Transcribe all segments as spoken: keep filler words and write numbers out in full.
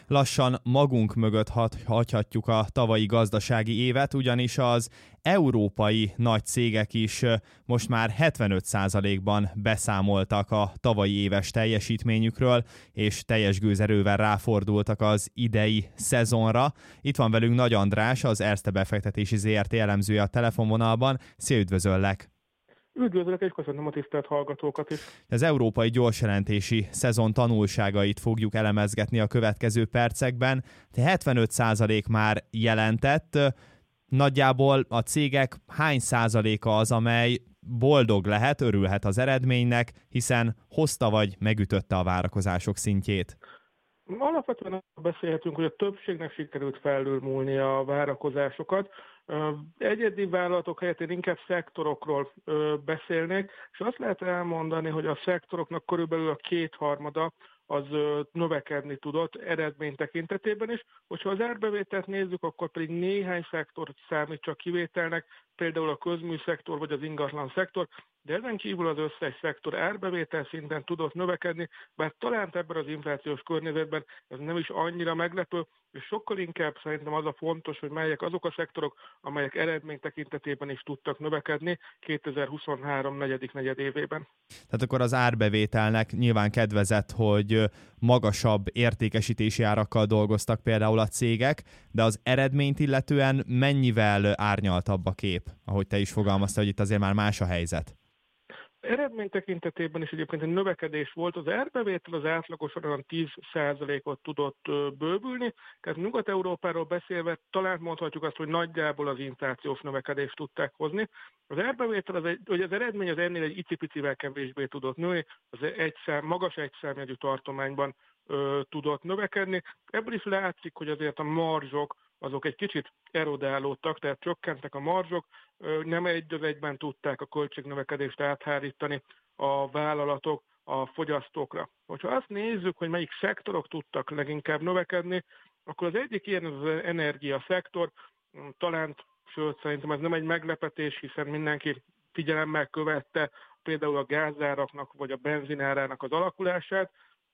Lassan magunk mögött hagyhatjuk a tavalyi gazdasági évet, ugyanis az európai nagy cégek is most már hetvenöt százalékban beszámoltak a tavalyi éves teljesítményükről, és teljes gőzerővel ráfordultak az idei szezonra. Itt van velünk Nagy András, az Erste Befektetési zé er té elemzője a telefonvonalban. Szia, üdvözöllek! Üdvözlök, és köszönöm a tisztelt hallgatókat is. Az európai gyorsjelentési szezon tanulságait fogjuk elemezgetni a következő percekben. Te hetvenöt százalék már jelentett. Nagyjából a cégek hány százaléka az, amely boldog lehet, örülhet az eredménynek, hiszen hozta vagy megütötte a várakozások szintjét? Alapvetően beszélhetünk, hogy a többségnek sikerült felülmúlni a várakozásokat. Egyedi vállalatok helyett én inkább szektorokról beszélnék, és azt lehet elmondani, hogy a szektoroknak körülbelül a kétharmada az növekedni tudott eredmény tekintetében is. Hogyha az árbevételt nézzük, akkor pedig néhány szektor számít csak kivételnek, például a közműszektor vagy az ingatlan szektor, de ezen kívül az összes szektor árbevétel szinten tudott növekedni, bár talán ebben az inflációs környezetben ez nem is annyira meglepő, és sokkal inkább szerintem az a fontos, hogy melyek azok a szektorok, amelyek eredmény tekintetében is tudtak növekedni kétezer-huszonhárom negyedik negyedévében. Tehát akkor az árbevételnek nyilván kedvezett, hogy magasabb értékesítési árakkal dolgoztak például a cégek, de az eredményt illetően mennyivel árnyaltabb a kép, ahogy te is fogalmaztad, hogy itt azért már más a helyzet? Eredmény tekintetében is egyébként egy növekedés volt, az árbevétel az átlagosan olyan tíz százalékot tudott bővülni, tehát Nyugat-Európáról beszélve talán mondhatjuk azt, hogy nagyjából az inflációs növekedést tudták hozni. Az árbevétel, az, egy, hogy az eredmény az ennél egy icipicivel kevésbé tudott nőni, az egy szám, magas egyszámjegyű tartományban ö, tudott növekedni. Ebből is látszik, hogy azért a marzsok azok egy kicsit erodálódtak, tehát csökkentek a marzsok, nem egy az egyben tudták a költségnövekedést áthárítani a vállalatok a fogyasztókra. Hogyha azt nézzük, hogy melyik szektorok tudtak leginkább növekedni, akkor az egyik ilyen az energiaszektor, talán, sőt szerintem ez nem egy meglepetés, hiszen mindenki figyelemmel követte például a gázáraknak vagy a benzinárának az alakulását,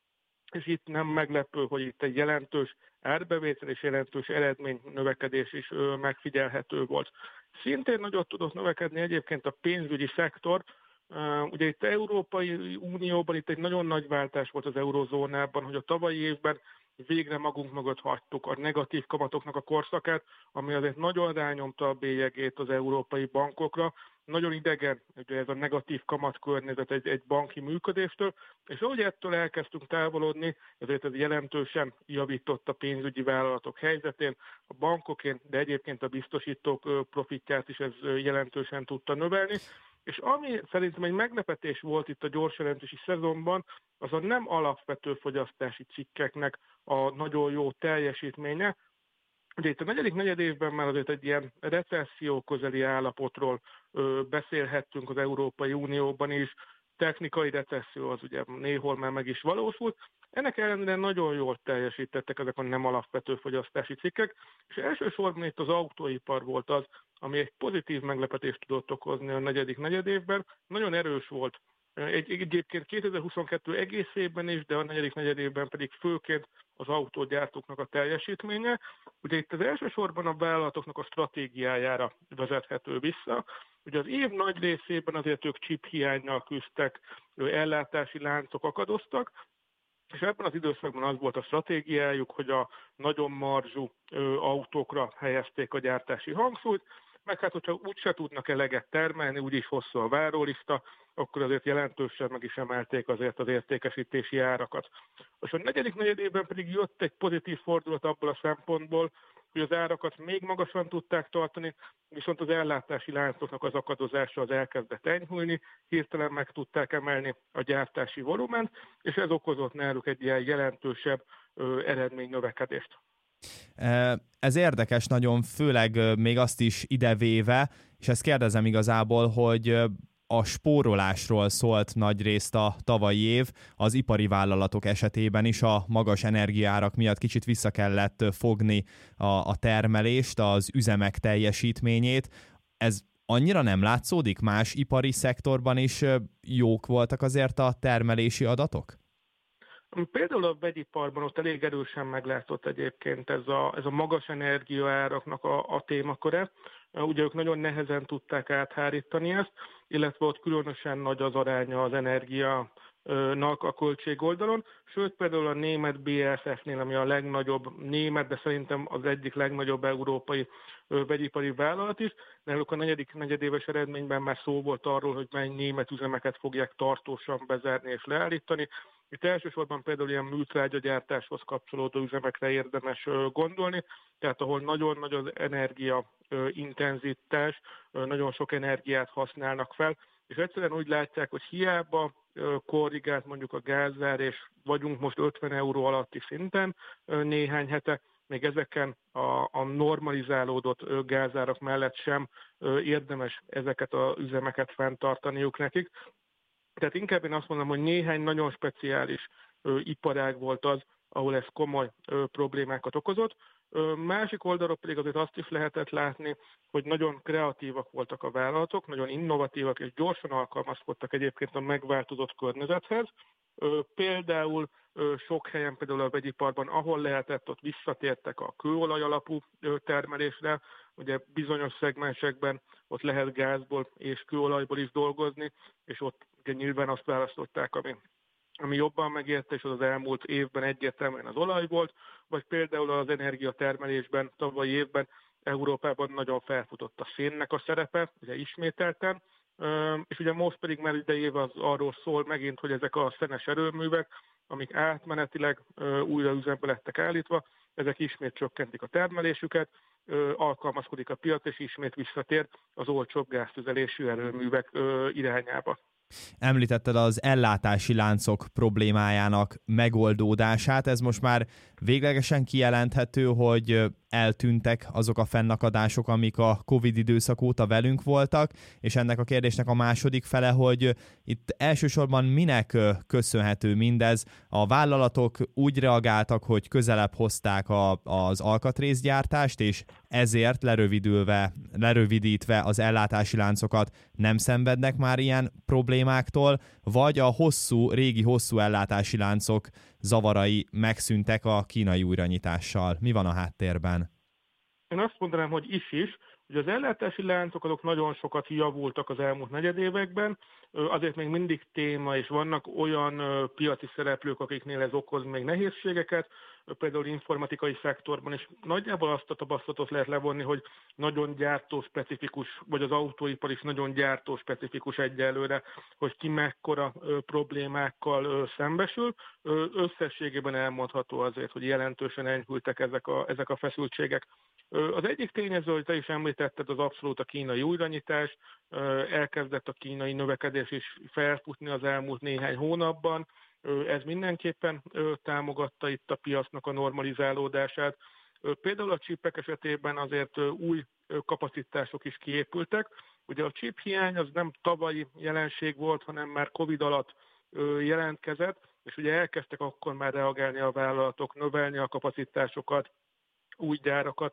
és itt nem meglepő, hogy itt egy jelentős árbevétel és jelentős eredmény növekedés is megfigyelhető volt. Szintén nagyot tudott növekedni egyébként a pénzügyi szektor. Ugye itt Európai Unióban itt egy nagyon nagy váltás volt az eurozónában, hogy a tavalyi évben végre magunk mögött hagytuk a negatív kamatoknak a korszakát, ami azért nagyon rányomta a bélyegét az európai bankokra. Nagyon idegen ugye ez a negatív kamatkörnyezet egy, egy banki működéstől, és ahogy ettől elkezdtünk távolodni, ezért ez jelentősen javított a pénzügyi vállalatok helyzetén, a bankokén, de egyébként a biztosítók profitját is ez jelentősen tudta növelni. És ami szerintem egy meglepetés volt itt a gyorsjelentési szezonban, az a nem alapvető fogyasztási cikkeknek a nagyon jó teljesítménye. Ugye itt a negyedik negyedévben már azért egy ilyen recesszió közeli állapotról ö, beszélhettünk az Európai Unióban is, technikai recesszió az ugye néhol már meg is valósult. Ennek ellenére nagyon jól teljesítettek ezek a nem alapvető fogyasztási cikkek, és elsősorban itt az autóipar volt az, ami egy pozitív meglepetést tudott okozni a negyedik negyedévben. Nagyon erős volt. Egy, egyébként kétezer-huszonkettő egész évben is, de a negyedik negyedévben pedig főként az autógyártóknak a teljesítménye. Ugye itt az elsősorban a vállalatoknak a stratégiájára vezethető vissza. Ugye az év nagy részében azért ők chip hiánynal küzdtek, ellátási láncok akadoztak, és ebben az időszakban az volt a stratégiájuk, hogy a nagyon marzsú autókra helyezték a gyártási hangsúlyt, meg hát, hogyha úgyse tudnak eleget termelni, úgyis hosszú a várólista, akkor azért jelentősen meg is emelték azért az értékesítési árakat. És a negyedik negyedében pedig jött egy pozitív fordulat abból a szempontból, hogy az árakat még magasan tudták tartani, viszont az ellátási láncoknak az akadozása az elkezdett enyhülni, hirtelen meg tudták emelni a gyártási volument, és ez okozott náluk egy ilyen jelentősebb ö, eredménynövekedést. Ez érdekes nagyon, főleg még azt is idevéve, és ezt kérdezem igazából, hogy a spórolásról szólt nagyrészt a tavalyi év, az ipari vállalatok esetében is a magas energiaárak miatt kicsit vissza kellett fogni a, a termelést, az üzemek teljesítményét. Ez annyira nem látszódik? Más ipari szektorban is jók voltak azért a termelési adatok? Például a vegyiparban ott elég erősen meglátszott egyébként ez a, ez a magas energiaáraknak a, a témaköre. Ugye ők nagyon nehezen tudták áthárítani ezt, illetve ott különösen nagy az aránya az energia nak a költségoldalon, sőt például a német bé á es ef-nél, ami a legnagyobb német, de szerintem az egyik legnagyobb európai vegyipari vállalat is, náluk a negyedik negyedéves eredményben már szó volt arról, hogy mely német üzemeket fogják tartósan bezárni és leállítani. Itt elsősorban például ilyen műtrágyagyártáshoz kapcsolódó üzemekre érdemes gondolni, tehát ahol nagyon nagy az energia intenzitás, nagyon sok energiát használnak fel, és egyszerűen úgy látják, hogy hiába korrigált mondjuk a gázár, és vagyunk most ötven euró alatti szinten néhány hete, még ezeken a, a normalizálódott gázárak mellett sem érdemes ezeket az üzemeket fenntartaniuk nekik. Tehát inkább én azt mondom, hogy néhány nagyon speciális iparág volt az, ahol ez komoly problémákat okozott. Másik oldalról pedig azért azt is lehetett látni, hogy nagyon kreatívak voltak a vállalatok, nagyon innovatívak és gyorsan alkalmazkodtak egyébként a megváltozott környezethez. Például sok helyen, például a vegyiparban, ahol lehetett, ott visszatértek a kőolaj alapú termelésre, ugye bizonyos szegmensekben ott lehet gázból és kőolajból is dolgozni, és ott ugye nyilván azt választották, ami ami jobban megérte, és az az elmúlt évben egyértelműen az olaj volt, vagy például az energiatermelésben tavalyi évben Európában nagyon felfutott a szénnek a szerepe, ugye ismételten, és ugye most pedig már idejév az arról szól megint, hogy ezek a szenes erőművek, amik átmenetileg újra üzembe lettek állítva, ezek ismét csökkentik a termelésüket, alkalmazkodik a piac, és ismét visszatér az olcsóbb gáztüzelésű erőművek irányába. Említetted az ellátási láncok problémájának megoldódását. Ez most már véglegesen kijelenthető, hogy eltűntek azok a fennakadások, amik a Covid időszak óta velünk voltak, és ennek a kérdésnek a második fele, hogy itt elsősorban minek köszönhető mindez. A vállalatok úgy reagáltak, hogy közelebb hozták a, az alkatrészgyártást, és ezért lerövidülve, lerövidítve az ellátási láncokat nem szenvednek már ilyen problémáktól, vagy a hosszú, régi hosszú ellátási láncok zavarai megszűntek a kínai újranyitással. Mi van a háttérben? Én azt mondanám, hogy is-is, hogy az ellátási láncok azok nagyon sokat javultak az elmúlt negyedévekben, azért még mindig téma, és vannak olyan piaci szereplők, akiknél ez okoz még nehézségeket, például informatikai szektorban, és nagyjából azt a tapasztalatot lehet levonni, hogy nagyon gyártóspecifikus, vagy az autóipar is nagyon gyártóspecifikus egyelőre, hogy ki mekkora problémákkal szembesül. Összességében elmondható azért, hogy jelentősen enyhültek ezek a, ezek a feszültségek. Az egyik tényező, hogy te is említetted, az abszolút a kínai újranyitás, elkezdett a kínai növekedés is felfutni az elmúlt néhány hónapban, ez mindenképpen támogatta itt a piacnak a normalizálódását. Például a csipek esetében azért új kapacitások is kiépültek. Ugye a chip hiány az nem tavalyi jelenség volt, hanem már Covid alatt jelentkezett, és ugye elkezdtek akkor már reagálni a vállalatok, növelni a kapacitásokat, új gyárakat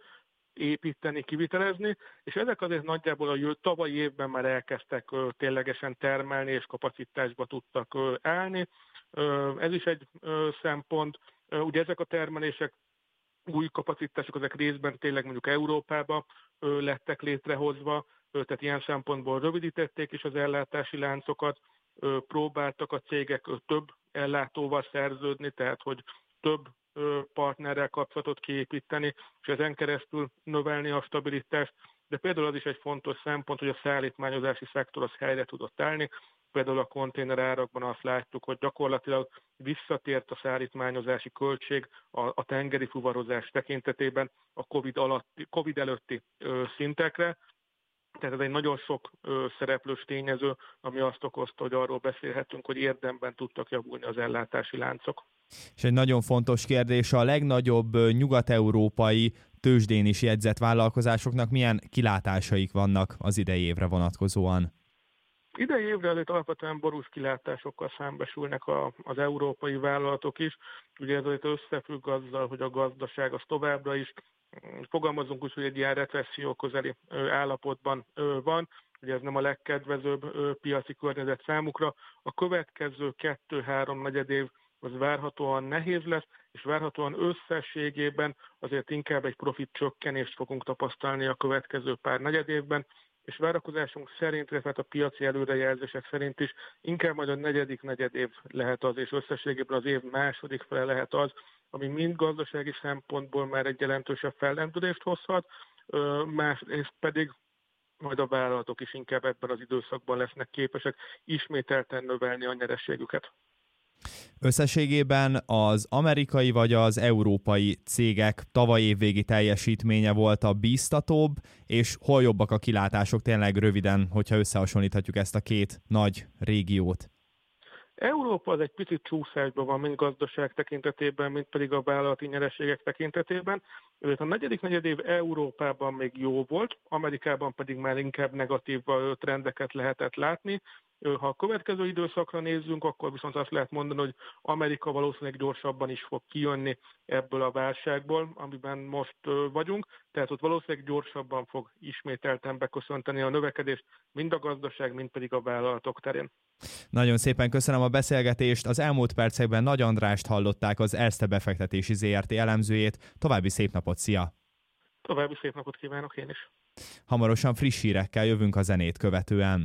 építeni, kivitelezni, és ezek azért nagyjából a jövő, tavalyi évben már elkezdtek ténylegesen termelni, és kapacitásba tudtak állni. Ez is egy szempont. Ugye ezek a termelések, új kapacitások, ezek részben tényleg mondjuk Európába lettek létrehozva, tehát ilyen szempontból rövidítették is az ellátási láncokat, próbáltak a cégek több ellátóval szerződni, tehát hogy több partnerrel kapcsolatot kiépíteni, és ezen keresztül növelni a stabilitást, de például az is egy fontos szempont, hogy a szállítmányozási szektor az helyre tudott állni. Például a konténerárakban azt láttuk, hogy gyakorlatilag visszatért a szállítmányozási költség a, a tengeri fuvarozás tekintetében a COVID, alatti, COVID előtti ö, szintekre. Tehát ez egy nagyon sok ö, szereplős tényező, ami azt okozta, hogy arról beszélhetünk, hogy érdemben tudtak javulni az ellátási láncok. És egy nagyon fontos kérdés, a legnagyobb nyugat-európai tőzsdén is jegyzett vállalkozásoknak milyen kilátásaik vannak az idei évre vonatkozóan? Idei évre azért alapvetően borús kilátásokkal szembesülnek a, az európai vállalatok is. Ugye ez azért összefügg azzal, hogy a gazdaság az továbbra is, fogalmazunk úgy, hogy egy ilyen recesszió közeli állapotban van. Ugye ez nem a legkedvezőbb piaci környezet számukra. A következő kettő-három negyedév az várhatóan nehéz lesz, és várhatóan összességében azért inkább egy profit csökkenést fogunk tapasztalni a következő pár negyedévben, és várakozásunk szerint, illetve a piaci előrejelzések szerint is inkább majd a negyedik negyedév lehet az, és összességében az év második fele lehet az, ami mind gazdasági szempontból már egy jelentősebb fellendülést hozhat, másrészt pedig majd a vállalatok is inkább ebben az időszakban lesznek képesek ismételten növelni a nyerességüket. Összességében az amerikai vagy az európai cégek tavaly évvégi teljesítménye volt a bíztatóbb, és hol jobbak a kilátások tényleg röviden, hogyha összehasonlíthatjuk ezt a két nagy régiót? Európa az egy picit csúszásban van, mind gazdaság tekintetében, mind pedig a vállalati nyereségek tekintetében. A negyedik negyedév Európában még jó volt, Amerikában pedig már inkább negatív trendeket lehetett látni. Ha a következő időszakra nézzünk, akkor viszont azt lehet mondani, hogy Amerika valószínűleg gyorsabban is fog kijönni ebből a válságból, amiben most vagyunk, tehát ott valószínűleg gyorsabban fog ismételten beköszönteni a növekedést, mind a gazdaság, mind pedig a vállalatok terén. Nagyon szépen köszönöm a beszélgetést. Az elmúlt percekben Nagy Andrást hallották, az Erste befektetési zé er té elemzőjét. További szép napot, szia! További szép napot kívánok én is! Hamarosan friss hírekkel jövünk a zenét követően.